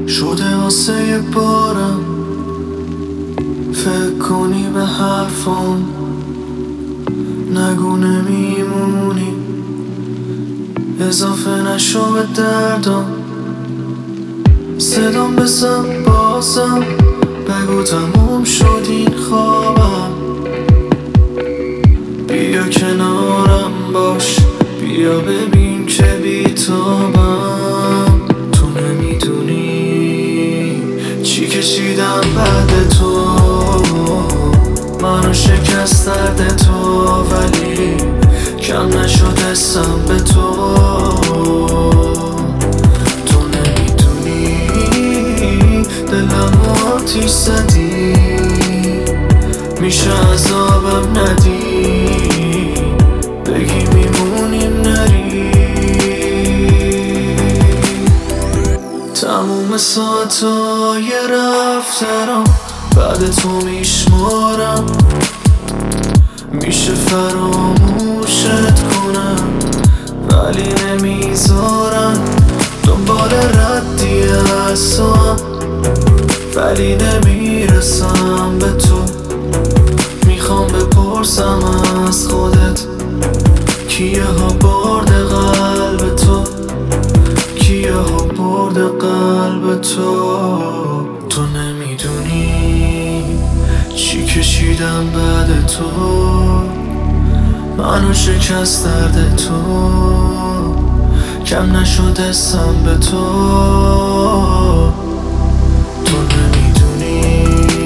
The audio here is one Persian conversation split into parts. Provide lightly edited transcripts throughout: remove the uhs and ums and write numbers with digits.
شده واسه یه بارم فکر کنی به حرفام، نگو نمیمونی، اضافه نشو به دردم. صدام بزن بازم، بگو تموم شد این خوابم. بیا کنارم باش، بیا ببین که بیتابم. تو نمیدونی چی کشیدم بعد تو، منو شکست درد تو، ولی کم نشد حسم به تو. تو نمیدونی دلم آتیش زدی، میشه عذابم ندی، بگی میمونیم نری. تموم ساعتای رفتنم بعد تو میشمارم، میشه فراموشت کنم ولی نمیذارم. دنبال ردی هستم ولی نمیرسم به تو. میخوام بپرسم از خودت کیه ها برده قلب تو، کیه ها برده قلب تو. تو نمیدونی چی کشیدم بعد تو، منو شکست درد تو، کم نشد حسم به تو. تو نمیدونی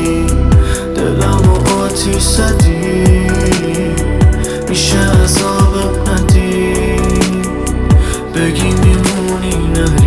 دلمو آتیش زدی، میشه عذابم ندی، بگی میمونی نری.